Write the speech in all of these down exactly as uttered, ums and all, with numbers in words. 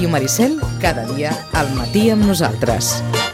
Ràdio Maricel, cada dia al matí amb nosaltres.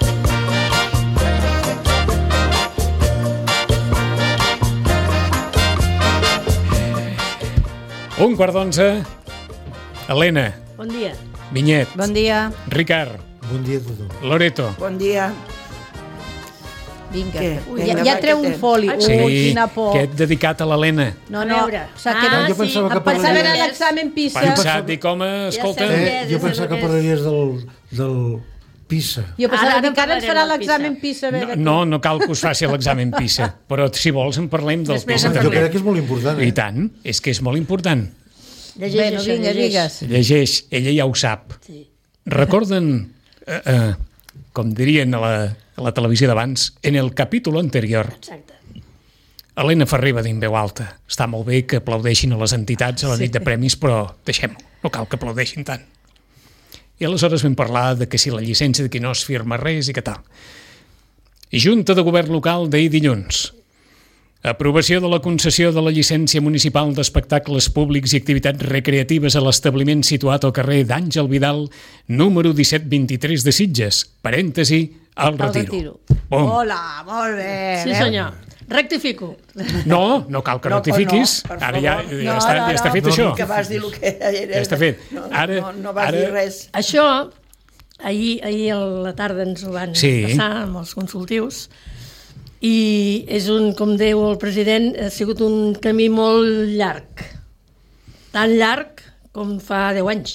Un quart d'onze. Helena. Bon dia. Vinyet. Bon dia. Ricard. Bon dia a tothom. Loreto. Bon dia. Vinga. Què? Ui, ja, ja treu un foli. Ui, Sí, quina por. aquest dedicat a l'Helena. No, A no. veure. S'ha quedat... Ah, jo pensava sí, que Pensava parlaries... en l'examen PISA. Pensat, dic, home, escolta... Ja sé. Eh, jo pensava que parlaries del, del PISA. Jo pensava Ara que encara ens parlarem farà del l'examen PISA. a No, veure no, no cal que us faci l'examen PISA, però si vols en parlem del Després PISA en Jo també. crec que és molt important. I Eh? tant, és que és molt important. Llegeix Bueno, això, vinga, llegeix. digues. Llegeix, ella ja ho sap. Sí. Recorden, eh, eh, com dirien a la, a la televisió d'abans, en el capítol anterior, Exacte. Helena Ferrer va dir en veu alta: està molt bé que aplaudeixin a les entitats a la nit de premis, però deixem-ho, no cal que aplaudeixin tant. I aleshores vam parlar de que si la llicència de qui no es firma res i què tal. Junta de Govern Local d'ahir dilluns. Aprovació de la concessió de la llicència municipal d'espectacles públics i activitats recreatives a l'establiment situat al carrer d'Àngel Vidal, número disset vint-i-tres de Sitges, parèntesi, al El retiro. retiro. Bum. Hola, molt bé. Sí, Veu? senyor. Rectifico. No, no cal que No, rectifiquis. no, per Ara ja, favor. ja, No, està, no, ja està no. fet No, això. no, Que vas dir el que era... Ja està fet. No, Ara- no, no vas ara- dir res. Això, ahir, ahir a la tarda ens ho van Sí. passar amb els consultius i és un, com diu el president, ha sigut un camí molt llarg. Tan llarg com fa deu anys.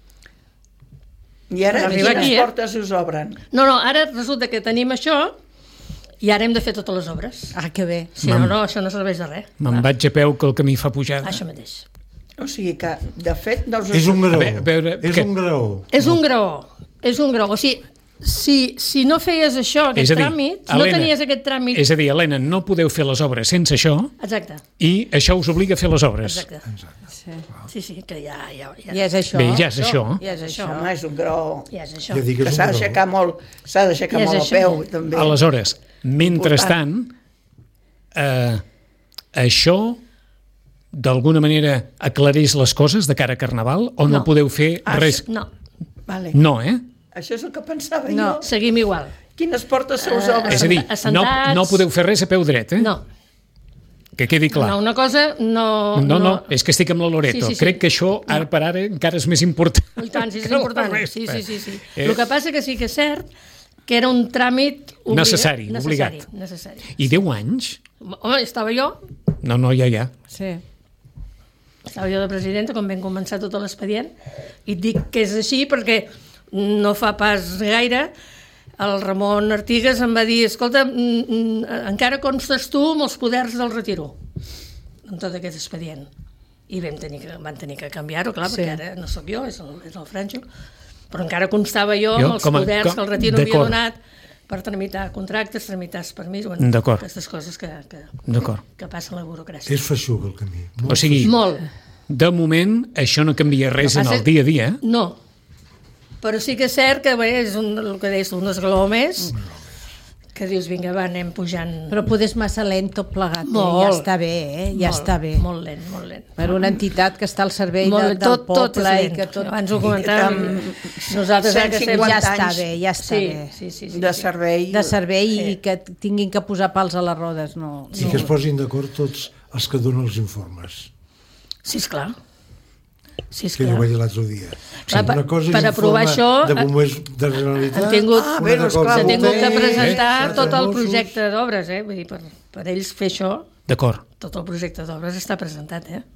I ara Per arribar quines aquí, eh? portes us obren? No, no, ara resulta que tenim això i ara hem de fer totes les obres. Ah, que bé. Si no, no, això no serveix de res. Me'n vaig a peu que el camí fa pujada. Això mateix. O sigui que, de fet, no us... És un graó. A veure, a veure, és què? un graó. És un graó, és un graó. O sigui, si, si no feies això, aquest És a dir, tràmit, si no Helena, tenies aquest tràmit... És a dir, Helena, no podeu fer les obres sense això Exacte, i això us obliga a fer les obres. exacte. Sí. Sí, sí, que ja, ja, ja, Ja és això. Bé, ja és això. Ja és això. Home, és un graó. ja és això. Ja dic que Que és s'ha un d'aixecar graó. molt, s'ha d'aixecar Ja és molt això. a peu, també. Aleshores, mentrestant, eh, això d'alguna manera aclareix les coses de cara a Carnaval o no, No. podeu fer Ah, res? No, Vale. No, eh? Això és el que pensava No. jo. seguim igual. Quines portes se us obren? És a dir, no, assentats. no podeu fer res a peu dret, eh? No, Que quedi clar. no, una cosa no... No, no, és que estic amb la Loreto. Sí, sí, sí. Crec que això, ara per ara, encara és més important. I tant, sí, és que la important. resta. Sí, sí, sí. sí. Eh? El que passa que sí que és cert que era un tràmit obligat, Necessari, necessari, obligat. necessari. I deu anys? Home, estava jo, No, no, ja, ja. Sí. estava jo de presidenta quan vam començar tot l'expedient i et dic que és així perquè no fa pas gaire el Ramon Artigas em va dir escolta, mm, mm, encara constes tu amb els poders del retiro en tot aquest expedient i vam tenir que, van tenir que canviar-ho, clar, Sí. perquè ara no sóc jo, és el, és el Franjo, però encara constava jo, Jo, amb els com a- poders com- que el retiro havia d'acord. donat per tramitar contractes, tramitar els permisos, bueno, D'acord. aquestes coses que, que, D'acord. que passen a la burocràcia. És feixuc el camí. Molt O sigui, Molt. de moment, això no canvia res El que en passa- el dia a dia. No, però sí que és cert que bé, és un, el que deies, un esglaó més, que dius, vinga, va, anem pujant... Però poder és massa lent tot plegat. Eh? Molt. Ja està bé, eh? Ja molt, està bé. Molt lent, molt lent. Per una entitat que està al servei de, Molt, del tot, poble tot és lent. i que tot... Abans ho comentàvem, amb nosaltres ara que cent estem... cinquanta Ja està anys bé, ja està Sí, bé. sí, sí, sí, De sí. servei. De servei Sí. i que tinguin que posar pals a les rodes, no. I que es posin d'acord tots els que donen els informes. Sí, esclar. Sí, Que jo esclar. vaig l'altre dia. Clar, per- Una cosa per és aprovar informe això, de bombers de la Generalitat. Han tingut, Ah, una bé, de doncs, cops clar, s'ha de tingut que bombers, presentar eh, tot el Mossos. projecte d'obres, eh? Vull dir, per, per ells fer això, D'acord. tot el projecte d'obres està presentat, eh?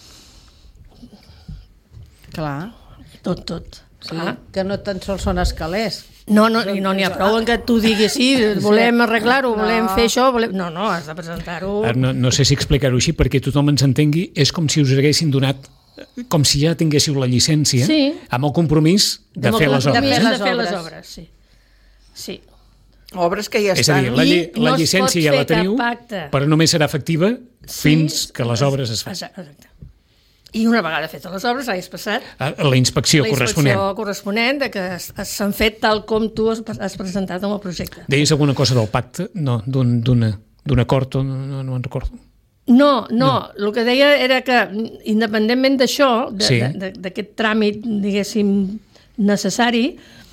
Clar. Tot, tot. Sí, Clar. que no tan sols són escalers. No, no, i no n'hi ha prou en que tu diguis sí, volem arreglar-ho, volem No. fer això, volem... No, no, has de presentar-ho... Ara no, no sé si explicar-ho així perquè tothom ens entengui. És com si us haguessin donat, com si ja tinguéssiu la llicència, Sí. amb el compromís de, Amb el fer les compromís obres. De De fer fer les les obres. obres, sí. Sí. Obres que ja És a estan. dir, la, lli- I la no es llicència pot ja la fer cap teniu, pacte. però només serà efectiva fins que les obres es facin. Exacte. I una vegada fetes les obres, l'any passat, Ah, La inspecció la corresponent. inspecció corresponent de que es- es- s'han fet tal com tu has, has presentat amb el projecte. Deies alguna cosa del pacte? No, d'un d'una- d'un acord, o no, no, no me'n recordo. No, no, el que deia era que, independentment d'això, de- Sí. de- de- d'aquest tràmit, diguéssim, necessari.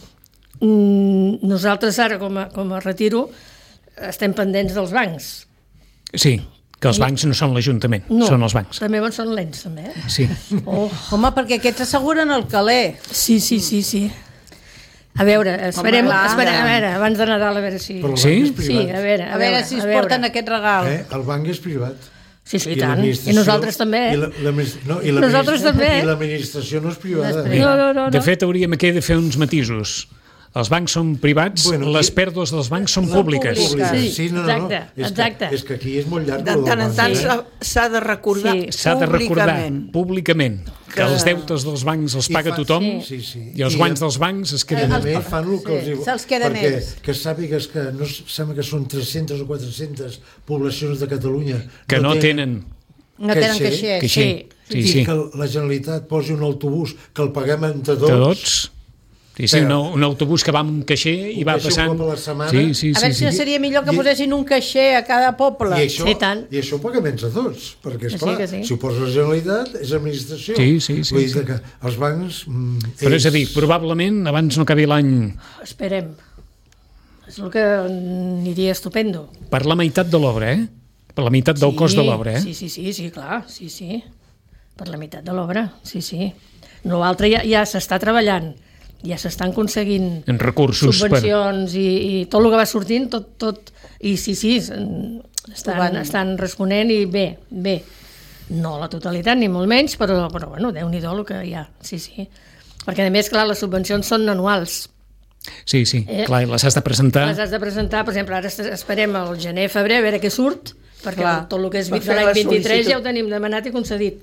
Mm, nosaltres ara, com a, com a retiro, estem pendents dels bancs. Sí, que els bancs no són l'Ajuntament, No, són els bancs. també són lents, també. Eh? Sí. Oh. Home, perquè aquests asseguren el caler. Sí, sí, sí, sí. A veure, esperem, clar. esperem, a veure, abans de Nadal, a veure si... Però el Sí? banc és Sí, privat. a veure, a, A veure si a es veure. porten aquest regal. Eh? El banc és privat. Sí, sí, i I tant. I l'administració- nosaltres també, I eh? la, l'adminis- no, i Nosaltres l'administració- també. I l'administració no és privada. No és No, no, no, no. De fet, hauríem aquí de fer uns matisos. Els bancs són privats, Bueno, les i- pèrdues dels bancs són Són públiques. públiques. Sí, Sí, no, no, no. exacte, És exacte. Que, és que aquí és molt llarg. De lo del tant en banc, tant eh? s'ha- s'ha de recordar Sí. S'ha de recordar públicament. públicament que Que- els deutes dels bancs els I paga fa- tothom Sí, sí. i els I- guanys dels bancs es I queden... a més fan el que Sí, els... se'ls queden perquè ells. que sàpigues que no, s- sembla que són tres-centes o quatre-centes poblacions de Catalunya que no tenen... No tenen caixer. caixer. Caixer. Sí, i sí. que la Generalitat posi un autobús que el paguem entre tots. De tots. Sí, sí, Però- un, un autobús que va amb un caixer i Un va caixer un passant... cop a la setmana. Sí, sí, A sí, veure si sí. no seria millor que I- posessin un caixer a cada poble. I això, Sí, tant. I això ho paguem entre tots, perquè, Que sí, esclar, que sí. si ho posa la Generalitat, és administració. Sí, sí, sí, Vull dir sí. que els bancs... Mm, Però és a dir, probablement abans no acabi l'any Esperem. És el que aniria estupendo. per la meitat de l'obra, eh? Per la meitat del Sí, cost de l'obra, eh? Sí, sí, sí, sí, clar, sí, sí. Per la meitat de l'obra, sí, sí. L'altre ja, ja s'està treballant, ja s'estan aconseguint En recursos per... subvencions i, i tot el que va sortint, tot, tot, i sí, sí, estan, van- estan responent i bé, bé. No la totalitat, ni molt menys, però, però bueno, Déu-n'hi-do el que hi ha, sí, sí. Perquè a més, clar, les subvencions són anuals. Sí, sí, Eh? clar, i les has de presentar... Les has de presentar, per exemple, ara est- esperem el gener, febrer, a veure què surt, perquè Clar. tot el que és Per de fer la l'any vint-i-tres sol·licitud. ja ho tenim demanat i concedit.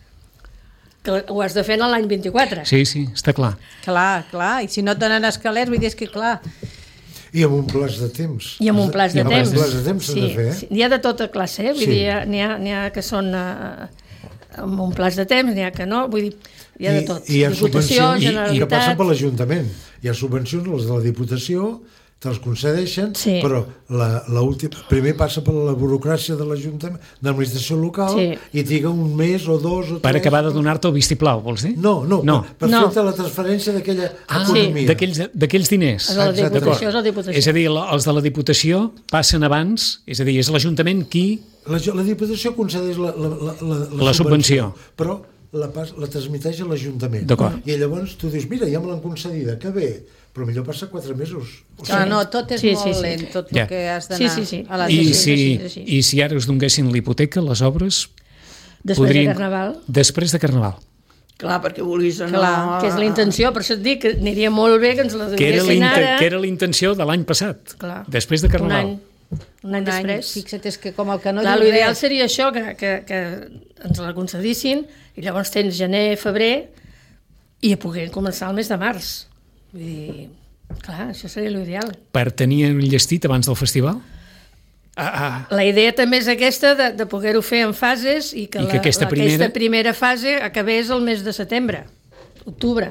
Que ho has de fer en l'any vint-i-quatre. Sí, sí, està clar. Clar, clar. I si no et donen escalers, vull dir, és que clar. I amb un plaç de temps. I amb un plaç de I amb temps. un plaç de temps s'ha sí, de fer, eh? sí. N'hi ha de tota classe, eh? Vull Sí. dir, hi ha- n'hi ha, n'hi ha que són uh, amb un plaç de temps, n'hi ha que no, vull dir, hi ha de tot. I, i hi ha Diputació, subvencions que Generalitat... passen per l'Ajuntament. Hi ha subvencions, les de la Diputació, te'ls concedeixen, Sí. però la, la última, primer passa per la burocràcia de l'Ajuntament, de l'administració local, Sí. i triga un mes o dos o Per tres. acabar de donar-te el vistiplau, vols dir? No, no, no. per, per No. fer-te la transferència d'aquella Ah, economia. d'aquells d'aquells diners. És a la Exacte. Diputació, és la Diputació. És a dir, la- els de la Diputació passen abans, és a dir, és l'Ajuntament qui... La, la Diputació concedeix la, la, la, la, La subvenció. però la, pas, la transmiteix a l'Ajuntament. D'acord. I llavors tu dius, mira, ja me l'han concedida, que bé, però millor passa quatre mesos. O Clar, no, tot és Sí, molt sí, sí. lent, tot Ja. el que has Sí, d'anar sí, sí. a la I sí, si, sí, sí, sí. I si ara us donguessin l'hipoteca, les obres... Després podrien- de Carnaval, Després de Carnaval. Clar, perquè vulguis anar... Clar, que és la intenció, per això et dic que aniria molt bé que ens la Que era donessin la, ara. que era la intenció de l'any passat. Clar. Després de Un Carnaval. any, un any Un any, després. fixa't, és que com el que no Clar, diu l'ideal res. seria això, que, que, que ens la concedissin i llavors tens gener, febrer i a poder començar el mes de març. Vull dir, clar, això seria l'ideal. Per tenir enllestit abans del festival? Ah, ah. La idea també és aquesta de, de poder-ho fer en fases i que, I que la, aquesta la, primera- aquesta primera fase acabés el mes de setembre, octubre.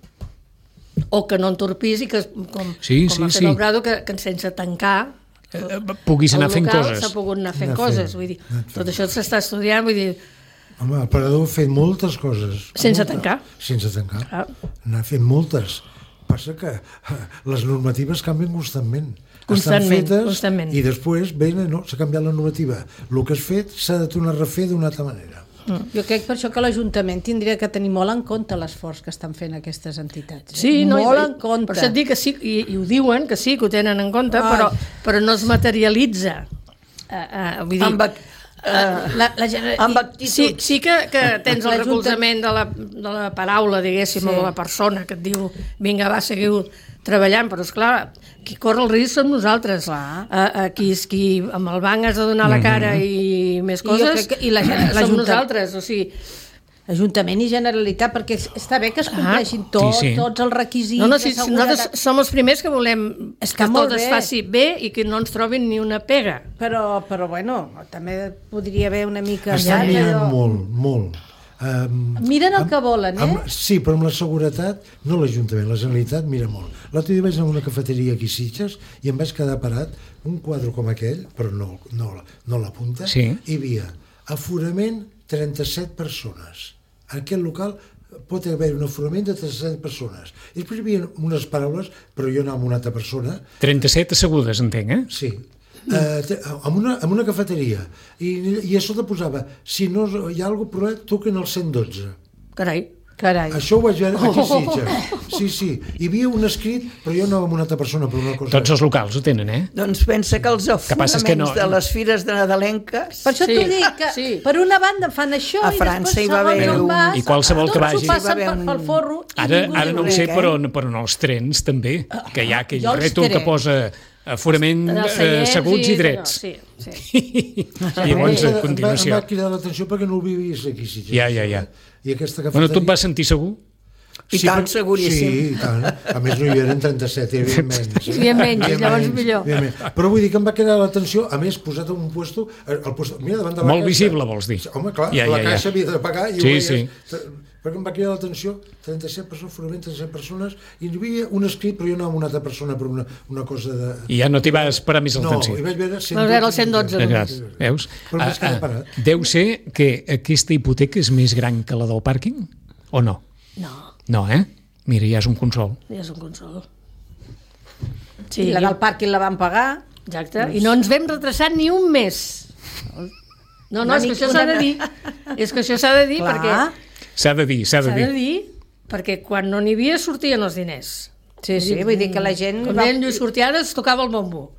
O que no entorpís i que, com, Sí, com sí, ha fet sí. el Prado, que, que sense tancar Eh, eh, puguis anar el fent local coses. s'ha pogut anar fent Anar coses. fent, Vull dir, anar fent. tot això s'està estudiant, vull dir, Home, el Parador ha fet moltes coses. Sense Moltes. tancar. Sense tancar. Ah. N'ha fet moltes. Passa que eh, les normatives canvien constantment. Constantment, Estan fetes constantment. i després venen, no, s'ha canviat la normativa. El que has fet s'ha de tornar a refer d'una altra manera. Jo crec per això que l'Ajuntament tindria que tenir molt en compte l'esforç que estan fent aquestes entitats. eh? sí, no, molt i- en compte. Per això et dic que sí, i, i ho diuen, que sí, que ho tenen en compte, Ai. però, però no es materialitza. Uh, uh, vull dir, Amb, ac- Eh, la, la, gener- amb i- actituds. sí, sí que, que tens el L'Ajuntament- recolzament de la, de la paraula, diguéssim, Sí. o de la persona que et diu vinga, va, seguiu treballant, però esclar, qui corre el risc som nosaltres. Clar. A, a qui, qui amb el banc has de donar la cara i més I jo coses, crec que- i la gent- som l'Ajuntament- nosaltres, o sigui... Ajuntament i Generalitat, perquè es- està bé que es compleixin tot, Sí, sí. tots els requisits No, no, de si, si seguretat. nosaltres som els primers que volem Està que molt tot es bé. faci bé i que no ens trobin ni una pega. Però, però bueno, també podria haver una mica... Estan Ja, mirant allò- molt, molt. Um, Miren el que volen, eh? amb, sí, però amb la seguretat, no l'Ajuntament, la Generalitat mira molt. L'altre dia vaig anar a una cafeteria aquí a Sitges i em vaig quedar parat, un quadre com aquell, però no, no, no la punta, Sí. hi havia aforament trenta-set persones. En aquest local pot haver un aforament de trenta-set persones. I després hi havia unes paraules, però jo anava amb una altra persona. trenta-set assegudes, entenc, eh? Sí. Uh, amb, una, amb una cafeteria. I, i a sota posava, si no hi ha alguna problema, truquen al cent i dotze. Carai. Carai. Això ho vaig veure aquí a Sitges. Sí, sí. Hi havia un escrit, però jo anava amb una altra persona per una cosa... Tots els locals ho tenen, eh? Doncs pensa que els afonaments que no... de les fires de nadalenques... Per això Sí, t'ho dic, que sí. per una banda fan això A i França després hi va haver segons on un- vas, I qualsevol que tots vagi- ho passen Hi va haver pel, un- pel forro i Ara, ningú ara diu no ho res. sé, eh? però, però en els trens també, que hi ha aquell Jo els rètol que trens. posa aforament En els eh, seients asseguts i drets. Sí, sí. I llavors, a Em va, em continuació... va cridar l'atenció perquè no ho havia vist aquí a Sitges. Ja, ja, ja. I aquesta cafeteria... Bueno, tu et vas sentir segur? I tant, però- seguríssim. Sí, i tant. A més, no hi eren trenta-set, hi havia menys. Eh? Hi havia menys, Hi havia llavors menys, millor. hi havia menys. Però vull dir que em va cridar l'atenció, a més, posat en un puesto, el puesto mira, davant de la Molt caixa. visible, vols dir? Home, clar, Ja, la ja, ja. caixa havia de pagar i Sí, ho veies. sí. Perquè em va cridar l'atenció, trenta-set persones, forament trenta-set persones, i hi havia un escrit, però jo anava amb una altra persona per una, una cosa de... I ja no t'hi vas parar més No, atenció. hi vaig veure cent Vas veure el cent dotze. Ja, només. veus? Però Ah, més que ah, parat. deu ser que aquesta hipoteca és més gran que la del pàrquing? O no? No, No, eh? Mira, ja és un consol. ja és un consol. I la del pàrquing la van pagar. Exacte. I no ens vam retrasar ni un mes. No, no, Una és que mica- això s'ha de una- dir. És que això s'ha de dir Clar. perquè... S'ha de dir, s'ha de S'ha de dir. dir perquè quan no n'hi havia sortien els diners. Sí, sí, vull dir que la gent... Com va- deia en Lluís Sortiades, tocava el bombo.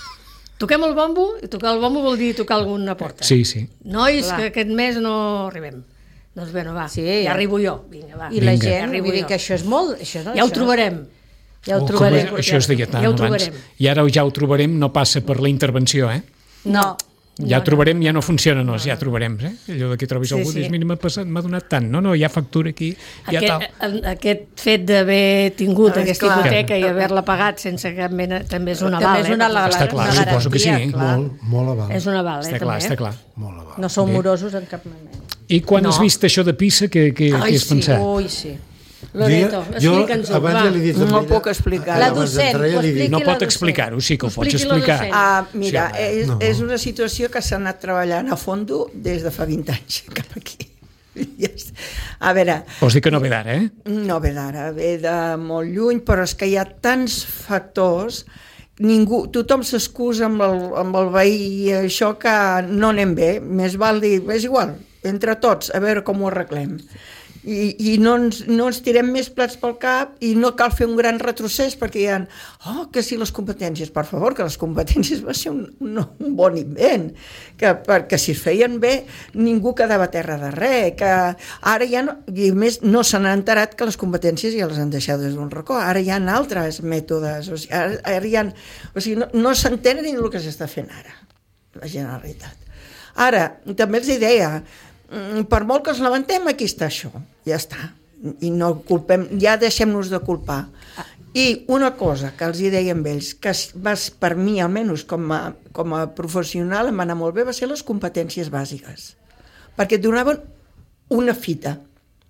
Toquem el bombo, i tocar el bombo vol dir tocar alguna porta. Sí, sí. Nois, Clar. que aquest mes no arribem. Doncs bé, no va, Sí, ja ja. arribo jo. Vinga, va. I la Vinga. gent, Arribo vull dir jo. que això és molt... Això, no, Ja ho això- trobarem. Ja ho Oh, trobarem. com això es deia tant Ja ho abans. trobarem. I ara ja ho trobarem no passa per la intervenció, eh? No. Ja ho trobarem, ja no funciona, no, ja trobarem, eh? Allò de que trobis Sí, algú, sí. dius, mira, m'ha passat, m'ha donat tant. No, no, hi ha factura aquí, hi ha tal. Aquest, aquest fet d'haver tingut Ah, aquesta clar. hipoteca i haver-la pagat sense cap mena, també és un També aval. és una, eh? la, Està clar, una suposo que sí, garantia, eh? clar. Molt, molt aval. És un aval, eh? Està clar, també, està clar. Molt aval. No som Bé. morosos en cap moment. I quan No. has vist això de Pisa, què, què, Ai, què has sí. pensat? Ui, sí. Loreto, jo, explica'ns-ho, abans va. ja l'he dit No amb ho ella, puc explicar. La abans docent, d'entrar ja ho l'he dit. expliqui. No la pot docent. explicar-ho, sí que ho pots Expliqui la explicar. docent. Ah, mira, Sí, home, és, no. és una situació que s'ha anat treballant a fondo des de fa vint anys cap aquí. Ja està. A veure, Vols dir que no ve d'ara, eh? no ve d'ara, ve de molt lluny, però és que hi ha tants factors, ningú, tothom s'excusa amb, el, amb el veí i això que no anem bé, més val dir, és igual, entre tots, a veure com ho arreglem. I, i no, ens, no ens tirem més plats pel cap i no cal fer un gran retrocés perquè hi ha, oh, que si les competències, per favor, que les competències va ser un, un, un bon invent, que, perquè si es feien bé ningú quedava a terra de res, que ara ja no, i a més no se n'ha enterat que les competències ja les han deixat des d'un racó, ara hi ha altres mètodes, o sigui, ara, ara hi ha, o sigui, no, no s'entén ni el que s'està fent ara, la Generalitat. Ara, també els hi deia, per molt que ens lamentem, aquí està això, ja està, i no culpem, ja deixem-nos de culpar. I una cosa que els hi deia amb ells, que va, per mi almenys com a, com a professional em va anar molt bé, va ser les competències bàsiques, perquè et donaven una fita,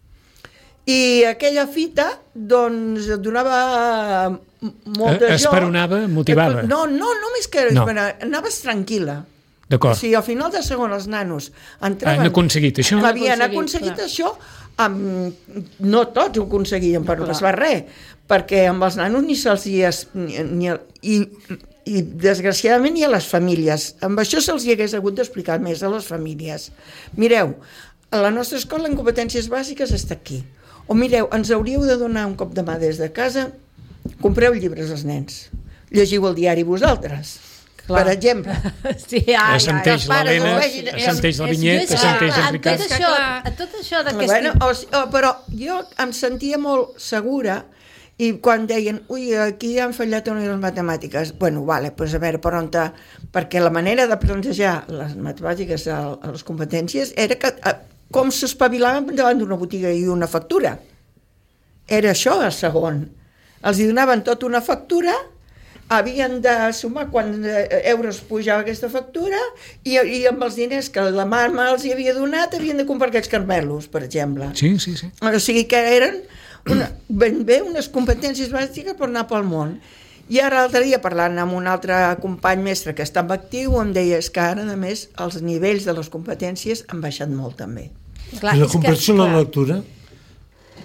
i aquella fita doncs et donava molta Eh, joc. esperonava, motivava. No, no, només que No. anaves tranquil·la. D'acord. O sigui, al final de segon els nanos entraven... Han aconseguit això? Havien Han aconseguit, aconseguit, això, amb... no tots ho aconseguien, però no Clar. es va res, perquè amb els nanos ni se'ls hi... Es, ni, ni, i, i desgraciadament ni a les famílies. Amb això se'ls hi hagués hagut d'explicar més a les famílies. Mireu, a la nostra escola en competències bàsiques està aquí. O mireu, ens hauríeu de donar un cop de mà des de casa, compreu llibres als nens, llegiu el diari vosaltres, Clar. per exemple. Sí, ai, Assenteix els pares l'Helena, ho vegin. assenteix la És- és- vinyeta, és- assenteix en el Ricard. tot això, en tot això d'aquest... Bueno, o, si- o, però jo em sentia molt segura i quan deien, ui, aquí han fallat una de les matemàtiques, bueno, vale, pues a veure per on te... Perquè la manera de plantejar les matemàtiques a, a les competències era que, a, com s'espavilaven davant d'una botiga i una factura. Era això el segon. Els hi donaven tota una factura, havien de sumar quants euros pujava aquesta factura i, i amb els diners que la mama els hi havia donat havien de comprar aquests carmelos, per exemple. Sí, sí, sí. O sigui que eren una, ben bé unes competències bàsiques per anar pel món. I ara l'altre dia, parlant amb un altre company mestre que està en actiu, em deia és que ara, a més, els nivells de les competències han baixat molt també. Clar, I la és que, comprensió de la clar, lectura?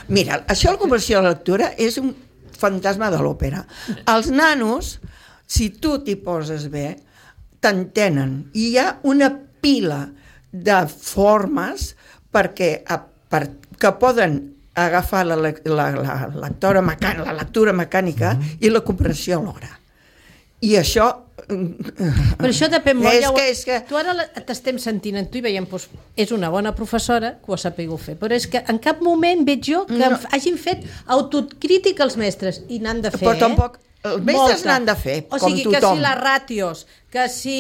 Mira, això de la conversió a la lectura és un fantasma de l'òpera. Els nanos, si tu t'hi poses bé, t'entenen. I hi ha una pila de formes perquè, a, per, que poden agafar la, la, la, la, lectura, mecànica, la lectura mecànica mm-hmm. i la comprensió alhora. I això... Però això depèn molt. És ja ho... que, és que... Tu ara t'estem sentint en tu i veiem, doncs, és una bona professora que ho ha sapigut fer, però és que en cap moment veig jo que no. hagin fet autocrítica els mestres, i n'han de fer, però tampoc, els mestres molta. n'han de fer, o com sigui, tothom. Que si les ràtios, que si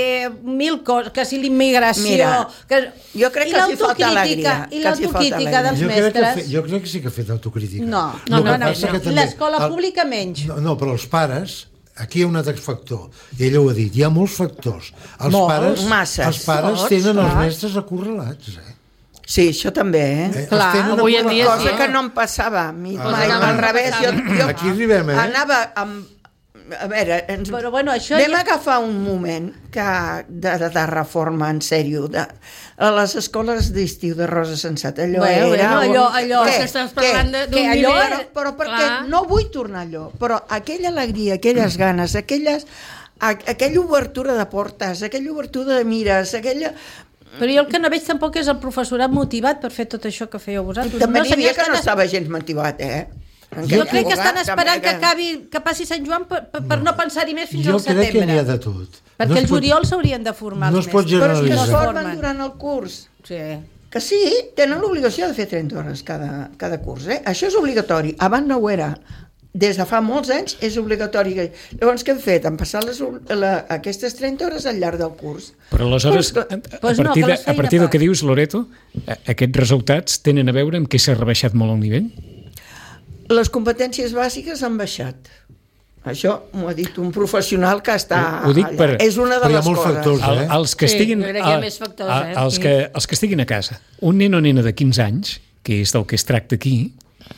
mil coses, que si l'immigració... Mira, que... jo crec que els hi falta alegria. I l'autocrítica dels jo mestres... Crec que fe, jo crec que sí que ha fet autocrítica. No, no, no, no, no, no. no. L'escola pública menys. No, no, però els pares... Aquí hi ha un altre factor, i ella ho ha dit, hi ha molts factors. Els molts, pares, masses. Els pares molts, tenen clar. els mestres acorralats, eh? Sí, això també, eh? eh clar, avui en dia cosa sí. que no em passava a mi, Ah, mai, ah, al revés. Jo, jo aquí arribem, eh? Anava amb... A veure, ens... Però, bueno, això vam ja... agafar un moment que, de, de, de reforma, en sèrio, de, a les escoles d'estiu de Rosa Sensat, allò bueno, era... bueno, allò, allò... Què? Que estàs parlant Què? d'un Què? nivell... Però, però perquè Clar. no vull tornar allò, però aquella alegria, aquelles ganes, aquelles, a, aquella obertura de portes, aquella obertura de mires, aquella... Però jo el que no veig tampoc és el professorat motivat per fer tot això que fèieu vosaltres. També n'hi havia senyors, que no estan- estava gens motivat, eh? Jo crec que estan esperant que acabi, que passi Sant Joan per, per, per no pensar-hi més fins Jo al setembre. crec que n'hi ha de tot. Perquè No es el pot- juliol s'haurien de formar no els es pot mestres. Però és que es generalitzar. formen durant el curs. Sí. Que sí, tenen l'obligació de fer trenta hores cada, cada curs, eh? Això és obligatori. Abans no ho era. Des de fa molts anys és obligatori. Llavors, què hem fet? Han passat les, la, aquestes trenta hores al llarg del curs. Però aleshores, a, a, Pues no, partir, que de, les a feina partir del fa. que dius, Loreto, a- aquests resultats tenen a veure amb què s'ha rebaixat molt el nivell? Les competències bàsiques han baixat. Això m'ho ha dit un professional que està Ho- ho dic allà. per- És una de però hi ha les molts coses. factors. El, eh? els que Sí, estiguin, jo crec que hi ha el- més factors, el- eh? els, Sí. que, els que estiguin a casa, un nen o nena de quinze anys, que és del que es tracta aquí,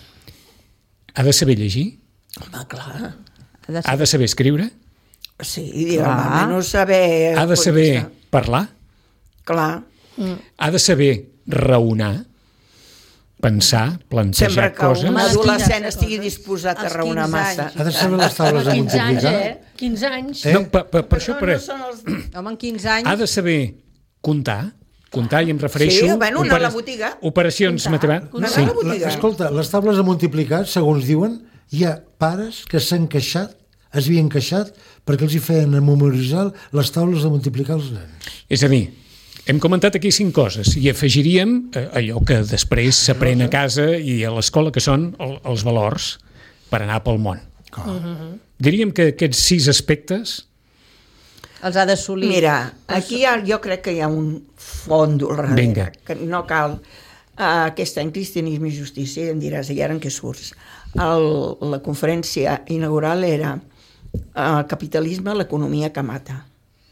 ha de saber llegir, Home, clar. ha de saber escriure, Sí, digue'm, almenys saber... ha de saber parlar, Clar. ha de saber raonar, pensar, plantejar Sempre que coses. un Home, adolescent quinze estigui coses. disposat a Als raonar quinze massa. anys. Ha de saber les taules de quinze anys, multiplicar. eh? quinze anys. Eh? No, per, per, per això, no, per, no són els... Home, en quinze anys... ha de saber comptar, comptar i em refereixo... Sí, bueno, anar a la botiga. Operacions matemàtiques. Anar Sí. a la botiga. La- Escolta, les taules de multiplicar, segons diuen, hi ha pares que s'han queixat, es havien queixat perquè els hi feien memoritzar les taules de multiplicar els nens. És a dir, hem comentat aquí cinc coses i afegiríem eh, allò que després s'aprèn a casa i a l'escola, que són el, els valors per anar pel món. Clar. Diríem que aquests sis aspectes... Els ha d'assolir. Mira, aquí hi ha, jo crec que hi ha un fondo al darrere, Vinga. que no cal... Uh, aquest any, Cristianisme i Justícia, i em diràs, i ara en què surts? El, la conferència inaugural era el capitalisme, l'economia que mata.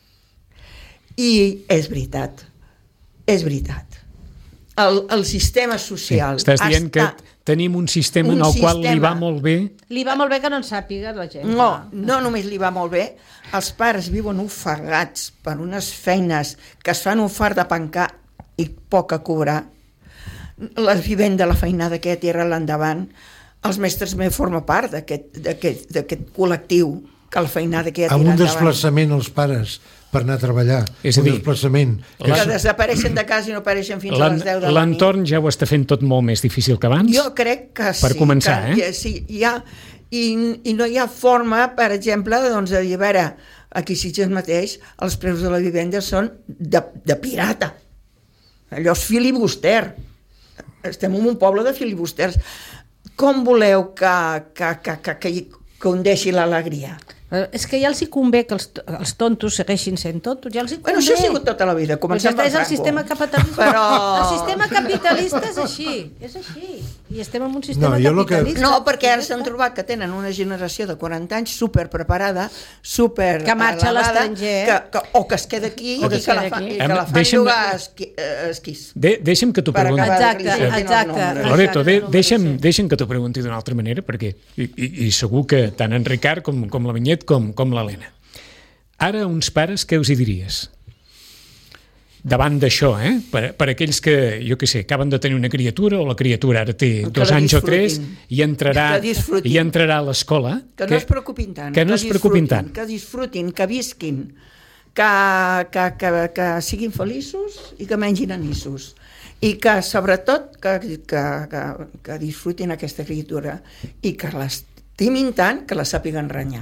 I és veritat, és veritat. El, el sistema social... Sí, estàs dient està... que tenim un sistema un en el qual li sistema. va molt bé... Li va molt bé que no en sàpiga la gent. No, no només li va molt bé, els pares viuen ofegats per unes feines que es fan un fart de pencar i poc a cobrar. Les vivent de la feinada que tira l'endavant. Els mestres me forma part d'aquest d'aquest d'aquest col·lectiu que la feinada que tira Amb un endavant. desplaçament als pares per anar a treballar. És a un dir, desplaçament. Que la- desapareixen de casa i no apareixen fins a l'en- les deu de la nit. L'entorn ja ho està fent tot molt més difícil que abans. Jo crec que sí. Per començar, que, eh? Sí, hi ha, i, I no hi ha forma, per exemple, doncs, de dir, a veure, aquí a Sitges mateix, els preus de la vivenda són de, de pirata. Allò és filibuster. Estem en un poble de filibusters. Com voleu que, que, que, que, que, que un deixi l'alegria? Eh, És que ja els hi convé que els, els tontos segueixin sent tontos. Ja els hi convé. Bueno, això ha sigut tota la vida, començant Pues per és el Franco. sistema capitalista. Però... El sistema capitalista és així, és així. I estem en un sistema No, jo lo que- capitalista. No, perquè ara s'han trobat que tenen una generació de quaranta anys super preparada, super Que marxa a elevada, l'estranger. que, que, o que es queda aquí O que i es que la, queda fa, aquí. i que la Em- fan deixa'm- jugar a esqui, eh, esquís. De, deixa'm que t'ho Per pregunti. acabar Exacte, de clicar exacte. el nombre. Loreto, de, no deixa'm, mereixem. deixa'm que t'ho pregunti d'una altra manera, perquè i, i, i segur que tant en Ricard com, com la Vinyet com, com l'Helena. Ara, uns pares, què us hi diries? davant d'això, eh? per, per aquells que, jo què sé, acaben de tenir una criatura o la criatura ara té Que dos la anys o tres disfrutin. i entrarà, Que disfrutin. i entrarà a l'escola, Que no es preocupin tant. que no es preocupin tant. Que disfrutin, que visquin, que, que, que, que siguin feliços i que mengin anissos. I que, sobretot, que, que, que, que disfrutin aquesta criatura i que l'estimin tant que la sàpiguen renyar.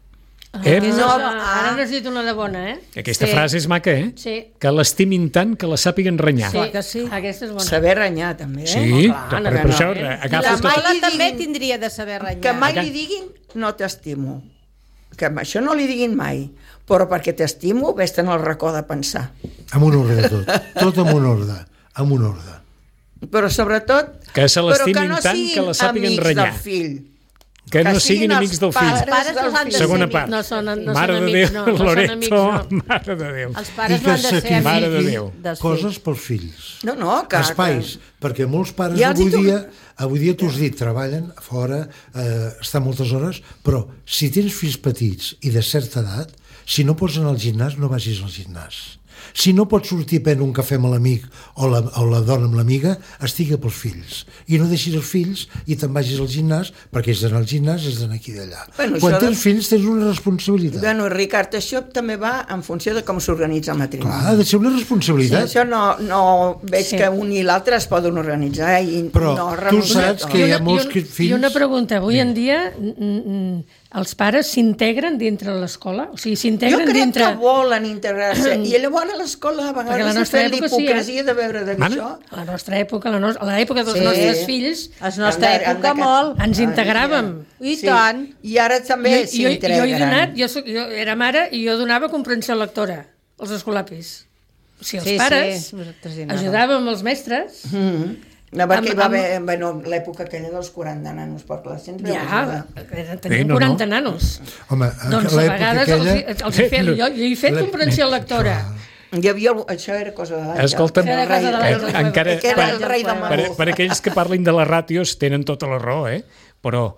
Eh? No, No, ara necessito una de bona, eh? Aquesta Sí. frase és maca, eh? Sí. Que l'estimin tant que la sàpiguen renyar. Sí, que sí. aquesta és bona. Saber renyar, també, eh? Sí, Oh, clar, per, no, per no, això eh? I agafa la tot... mai Paula li també diguin- tindria de saber renyar. Que mai Acá. li diguin no t'estimo. Que això no li diguin mai. Però perquè t'estimo, vés-te'n al racó de pensar. Amb un ordre tot. Tot amb un ordre. Amb un ordre. Però sobretot... Que se l'estimin però no tant que siguin la sàpiguen amics renyar. del fill. Que no que siguin siguin amics els del fill. pares Els pares del no han de fill. ser Segona amics. part. No són, no Mare són de amics, Déu, no, no són Loreto, amics, no. mare de Déu. Els pares no han de ser s'equilibri Mare de amics Déu. dels Coses fills. pels fills. No, no, que... Espais, perquè molts pares Ja els hi avui toca- dia, avui dia t'ho has dit, treballen a fora, eh, estan moltes hores, però si tens fills petits i de certa edat, si no pots anar al gimnàs, no vagis al gimnàs. Si no pots sortir a prendre un cafè amb l'amic o, la, o la dona amb l'amiga, estigui pels fills. I no deixis els fills i te'n vagis al gimnàs, perquè és d'anar al gimnàs, és d'anar aquí i d'allà. Bueno, Quan això tens de- fills tens una responsabilitat. Bueno, Ricard, això també va en funció de com s'organitza el matrimoni. Clar, ha de ser una Sí, responsabilitat. això no, no veig Sí. que un i l'altre es poden organitzar i Però no tu renunciar a saps tot. que I hi ha una, molts i un, que- fills... I una pregunta, avui en dia mm, mm, els pares s'integren dintre l'escola? O sigui, Jo s'integren crec dintre... que volen integrar-se i llavors a l'escola a Perquè la vegades nostra és època sí, l'hipocresia de veure de Mana? això. A la nostra època, a la no- a l'època dels Sí. nostres fills, A la nostra Han de- han de època que- molt. ens Ah, integràvem. I tant. I ara també jo, jo, jo he s'integren. donat, jo, soc, jo era mare i jo donava comprensió lectora als escolapis. O sigui, els Sí, pares sí, vosaltres hi anàveu. ajudàvem els mestres. Mm. No, perquè Amb- hi va amb- haver bueno, l'època aquella dels quaranta nanos per classe. Ens veu Ja, ajudar. teníem Sí, no, no. quaranta nanos. Home, Doncs a l'època vegades aquella- els, els he fet, jo, jo he fet l'època- comprensió lectora. Hi havia, algú- això era cosa de l'Àngel. Escolta'm, Era el rei Era cosa de de- l'Àngel. Eh, encara, Que era el per, rei de per, Maó. per aquells que parlin de les ràtios tenen tota la raó, eh? Però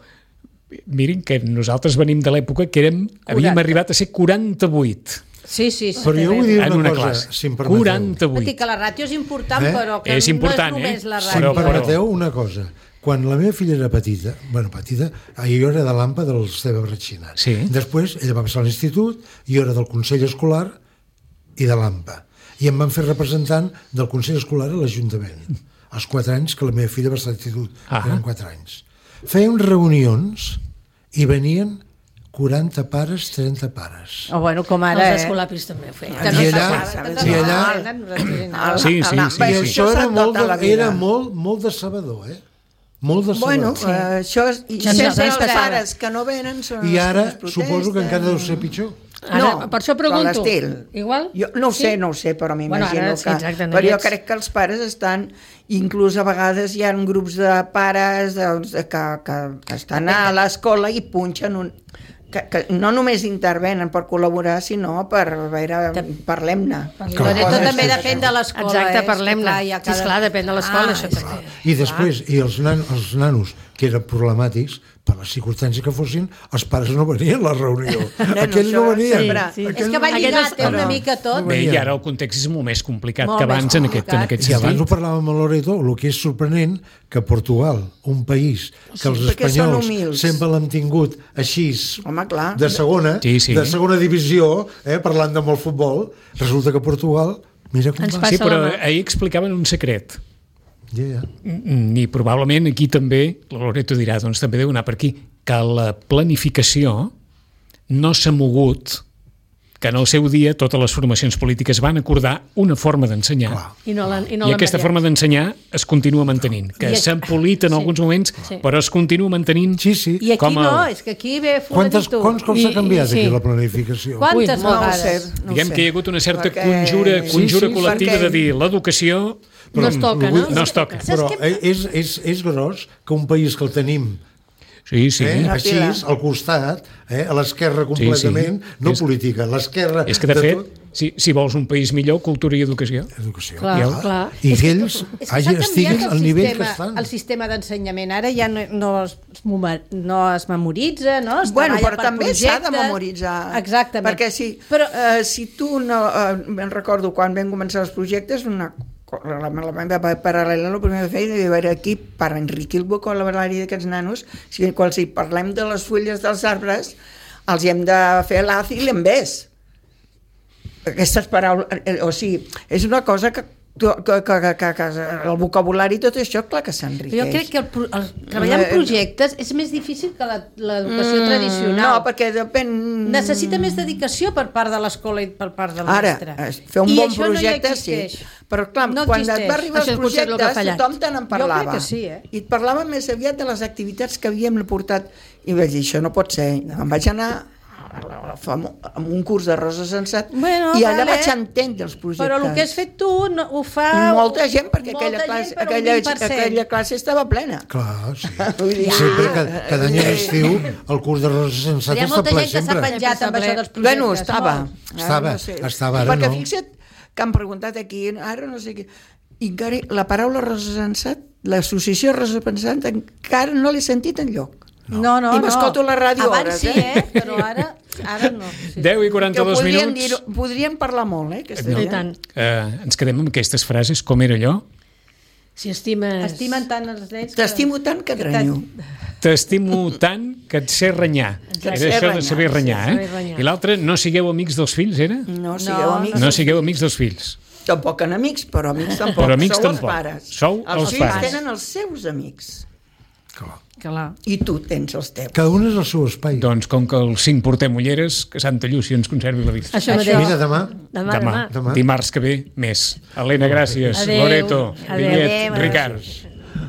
mirin que nosaltres venim de l'època que érem, havíem arribat a ser quaranta-vuit Sí, sí, sí. Però jo vull dir en una, una cosa, classe. si em permeteu. Vull dir quaranta-vuit. que la ràtio és important, Eh? però que És important, no és només eh? la Si ràtio. em Però- permeteu una cosa, quan la meva filla era petita, bueno, petita, jo era de l'AMPA del Esteve Bratxina. Sí. Després ella va passar a l'institut, jo era del Consell Escolar i de l'AMPA. I em van fer representant del Consell Escolar a l'Ajuntament. Els quatre anys que la meva filla va estar a l'institut, Ah. eren quatre anys. Fèiem reunions i venien quaranta pares, trenta pares. O bueno, com ara, Els eh? escolapis també ho feien. Que I no allà- s'acaba, que i no allà- s'acaba, nosaltres hi anàvem. Sí, sí, Anar- sí, Bé, I sí. això s'ha era de molt, tota la de, vida. era molt, molt decebedor, eh? Molt decebedor. Bueno, eh, això és... I Ja ens sense ha els passat. pares que no venen són I ara les protestes. suposo que encara deu ser pitjor. Ara, No, per això però pregunto. l'estil. Igual? Jo no ho Sí? sé, no ho sé, però m'imagino Bueno, ara sí, que... exacte, no però hi jo ets. crec que els pares estan... Inclús a vegades hi ha grups de pares doncs, de, que, que, que estan a l'escola i punxen un... Que, que no només intervenen per col·laborar, sinó per veure, parlem-ne. Loreto Clar. també depèn de l'escola. Exacte, eh? És que parlem-ne. clar, hi ha Sí, esclar, depèn de l'escola, això és també. que- I després, i els, nan, els nanos, que eren problemàtics, per les circumstàncies que fossin, els pares no venien a la reunió. Aquells no això venien. sempre. Sí, sí. Aquells És que va no lligat, Aquestes- eh, una però- mica tot. Bé, i ara el context és molt més complicat Molt que més abans en aquest, en complicat. aquest I abans ho sentit. parlàvem amb Loreto, el que és sorprenent que Portugal, un país que els Sí, perquè són espanyols humils. sempre l'han tingut així Home, clar. de segona, Sí, sí. de segona divisió, eh, parlant de molt futbol, resulta que Portugal, mira com Ens va. passa Sí, però la mà. ahir explicaven un secret. Ja, ja. I probablement aquí també, la Loreto dirà, doncs també deu anar per aquí, que la planificació no s'ha mogut, que en el seu dia totes les formacions polítiques van acordar una forma d'ensenyar. Clar. I, no l'han- i, no I l'han aquesta variat. forma d'ensenyar es continua mantenint, que I- s'ha empolit en sí, alguns moments, sí. però es continua mantenint. Sí, sí. I aquí Com el- no, és que aquí ve Quantes, fulanito. quants cops s'ha I- canviat i- sí. aquí la planificació? Quantes Ui, No ho vegades? sé, no ho Diguem sé. que hi ha hagut una certa Perquè- conjura, Sí, conjura sí, col·lectiva perquè- de dir l'educació No es toca, Vull- no? no es toca. Saps Però què- és, és, és gros que un país que el tenim Sí, sí. Eh? Una Així, pila. al costat, eh? a l'esquerra completament, sí. no És- política, l'esquerra... És que, de fet, si, si vols un país millor, cultura i educació. Educació. Clar, clar. clar. I És que que ells és que hagi, s'ha canviat estiguin el al nivell sistema- que estan. El sistema d'ensenyament ara ja no, no, es, no es memoritza, no? Es Bueno, treballa però per també s'ha de projectes. memoritzar. Exactament. Perquè si, Però, eh, si tu no... Eh, me'n recordo quan vam començar els projectes, una, la, la meva paral·lela, la primera feina, de veure aquí, per enriquir el vocabulari d'aquests nanos, si quan si parlem de les fulles dels arbres, els hi hem de fer l'az i l'envés. Aquestes paraules... eh, O sigui, és una cosa que que, que, que, que, que el vocabulari i tot això, clar que s'enriqueix. jo crec que el, pro- el, treballar en projectes és més difícil que la- l'educació Mm, tradicional. No, perquè depèn... Necessita més dedicació per part de l'escola i per part del Ara, mestre. eh, fer un I bon això no hi projecte, existeix. sí. Però clar, No quan existeix. et va arribar Això els és potser el que ha projectes, fallat. tothom te n'en parlava. Jo crec que sí, eh? I et parlava més aviat de les activitats que havíem portat. I vaig dir, això no pot ser. No. Em vaig anar a un curs de Rosa Sensat Bueno, i allà vale. vaig entendre els projectes. Però el que has fet tu no, ho fa... Molta gent, perquè molta aquella gent, classe, però un aquella, vint per cent. aquella classe estava plena. Clar, sí. Vull dir, Sempre, cada, cada any a l'estiu, el curs de Rosa Sensat Hi ha està molta ple gent que s'ha sempre. penjat amb això dels projectes. Bueno, estava. molt. Estava, Ara sé. estava, ara perquè no. fixa't que han preguntat aquí, ara no sé què, i encara la paraula Rosa Sensat, l'associació Rosa Sensat, encara no l'he sentit enlloc. No, no, I no. m'escolto la ràdio Abans hores, sí, eh? eh? Però ara, ara no. Sí. deu i Que quaranta-dos podrien, minuts. dir, podrien parlar molt, eh? Aquesta No. I gent. tant. Eh, ens quedem amb aquestes frases. Com era allò? Si estimes... Estimen tant els nens que... T'estimo tant que et renyo. T'estimo tant que et sé renyar. Que et Era sé això de renyar, saber renyar, saber eh? renyar. I l'altre, no sigueu amics dels fills, era? No sigueu No, amics. No sigueu amics dels fills. Tampoc enemics, però amics tampoc. Però amics Sou tampoc. els pares. Sou els els fills pares. tenen els seus amics. Clar. Clar. I tu tens els teus. Cada un és el seu espai. Doncs com que els cinc portem ulleres, que Santa Llúcia ens conservi la vista. Això mateix. Mira, demà, Demà, demà. Demà. Dimarts que ve, més. Helena, gràcies. Adéu. Loreto, Adéu. Vinyet, Adéu. Ricard.